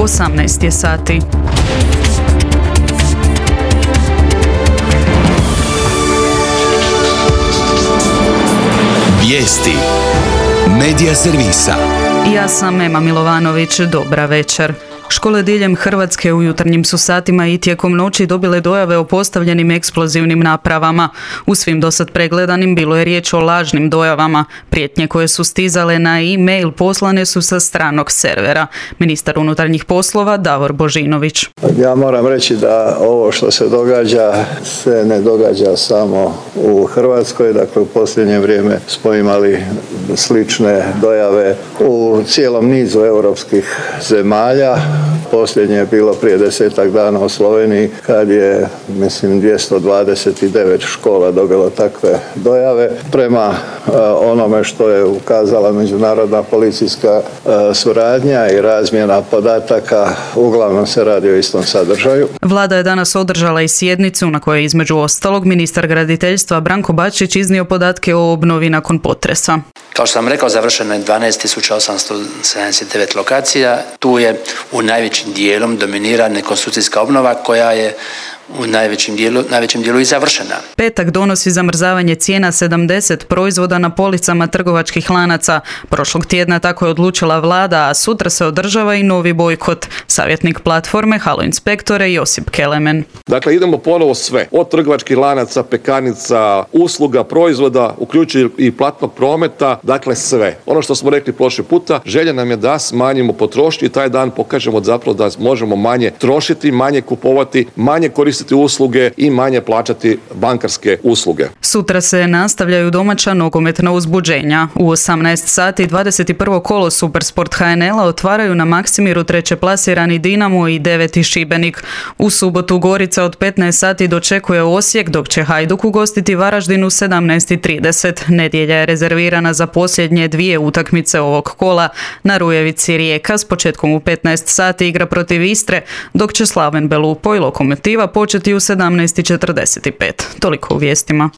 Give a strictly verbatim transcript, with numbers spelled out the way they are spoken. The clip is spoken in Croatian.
osamnaest je sati. Vijesti Medija servisa. Ja sam Ema Milovanović, dobra večer. Škole diljem Hrvatske u jutarnjim su satima i tijekom noći dobile dojave o postavljenim eksplozivnim napravama. U svim dosad pregledanim bilo je riječ o lažnim dojavama. Prijetnje koje su stizale na e-mail poslane su sa stranog servera. Ministar unutarnjih poslova Davor Božinović. Ja moram reći da ovo što se događa se ne događa samo u Hrvatskoj. Dakle, u posljednje vrijeme smo imali slične dojave u cijelom nizu europskih zemalja. Posljednje je bilo prije desetak dana u Sloveniji kad je, mislim, dvjesto dvadeset devet škola dobilo takve dojave. Prema uh, onome što je ukazala međunarodna policijska uh, suradnja i razmjena podataka, uglavnom se radi o istom sadržaju. Vlada je danas održala i sjednicu na kojoj je između ostalog ministar graditeljstva Branko Bačić iznio podatke o obnovi nakon potresa. Kao što sam rekao, završeno je dvanaest tisuća osamsto sedamdeset devet lokacija. Tu je u najvećim dijelom dominira nekonstrukcijska obnova koja je u najvećem dijelu, najvećem dijelu i završena. Petak donosi zamrzavanje cijena sedamdeset proizvoda na policama trgovačkih lanaca. Prošlog tjedna tako je odlučila vlada, a sutra se održava i novi bojkot. Savjetnik platforme Halo inspektore Josip Kelemen. Dakle, idemo ponovo sve. Od trgovačkih lanaca, pekarnica, usluga, proizvoda, uključujući i platnog prometa, dakle sve. Ono što smo rekli prošli puta, želja nam je da smanjimo potrošnju i taj dan pokažemo zapravo da možemo manje trošiti, manje kupovati, manje koristiti usluge i manje plaćati bankarske usluge. Sutra se nastavljaju domaća nogometna uzbuđenja. U osamnaest sati dvadeset prvo kolo Supersport ha en el-a otvaraju na Maksimiru treće plasirani Dinamo i deveti Šibenik. U subotu Gorica od petnaest sati dočekuje Osijek, dok će Hajduk ugostiti Varaždin u sedamnaest i trideset. Nedjelja je rezervirana za posljednje dvije utakmice ovog kola. Na Rujevici Rijeka s početkom u petnaest sati igra protiv Istre, dok će Slaven Belupo i Lokomotiva početi u sedamnaest i četrdeset pet. Toliko u vijestima.